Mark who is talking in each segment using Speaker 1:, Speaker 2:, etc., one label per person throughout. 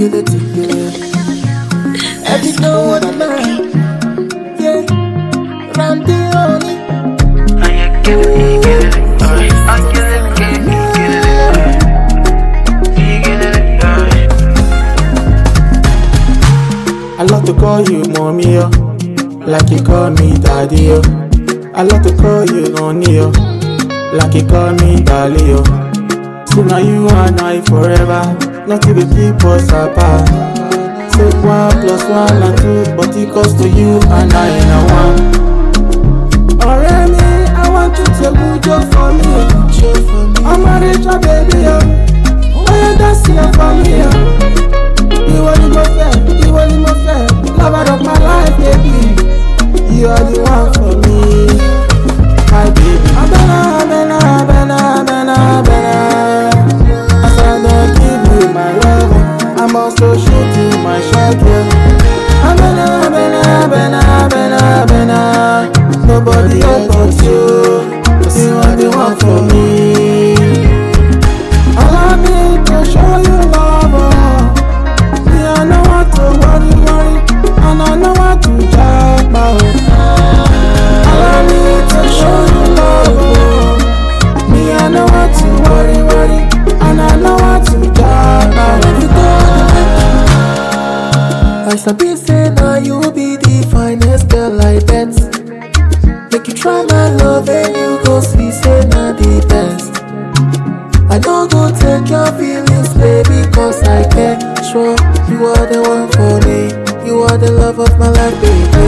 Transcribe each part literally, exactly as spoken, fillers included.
Speaker 1: Get it together. Every know what the man. Yeah. Round the only.
Speaker 2: I get it, get it, I get it, get it, get it, get it,
Speaker 1: I love to call you mommy, yo. Like you call me daddy, yo. I love to call you honey, yo. Like you call me darling, yo. So now you and I forever. Not to be people apart. Say one plus one and two, but it goes to you and I in a one. Alright, me, I want you to good job for me. I'm a richer baby, yo. Oh, yeah, that's here for me, yo. You are the most fair, you are the most fair. Lover of my life, baby. You are the one for me, my baby. Abena, abena, abena, abena, abena. As I don't give you my love, I'm also shooting my shot, yeah. Abena, abena, abena, abena, abena. Nobody else but you. You are the one for me. Allow me to show you love, oh. Me, I know what to worry, worry, and I know what to talk about. Allow me to show you love, oh. Me, I know what to worry, worry, and I know what to talk about. If you go, I sabi say now you be the finest girl I bet. Make you try my love and you go see say now the best. I don't go take your feelings, baby, cause I care. Sure, you are the one for me. You are the love of my life, baby.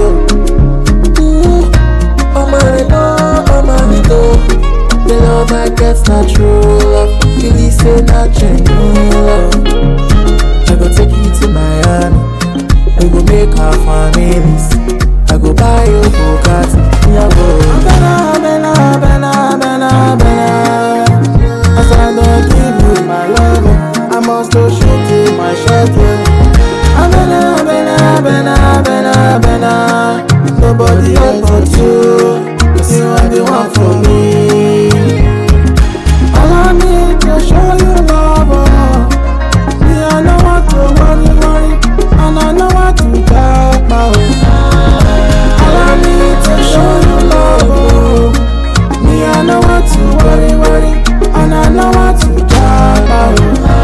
Speaker 1: Ooh, oh my love, oh my love. The love I get's not true love. Really say not genuine love. I go take you to Miami. We go make our families. I go buy you Bugatti. Yeah, go. Abena, abena, abena, abena, abena. As I don't give you my love, I must go shoot you my shot, yeah. Abena, abena, abena, abena, abena. Nobody else but you. You are the one for me. Allow me to show you love, oh. Me, I know what to worry, worry, and I know what to talk about. Allow me to show you love, oh. Me, I know what to worry, worry, and I know what to talk about.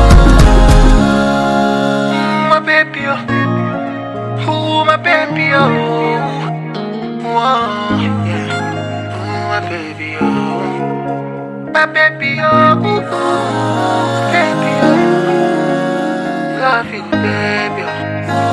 Speaker 2: my baby, oh, ooh, my baby, oh, oh, yeah, ooh, my baby, oh, my baby, oh, ooh, baby, oh, love you, baby, oh.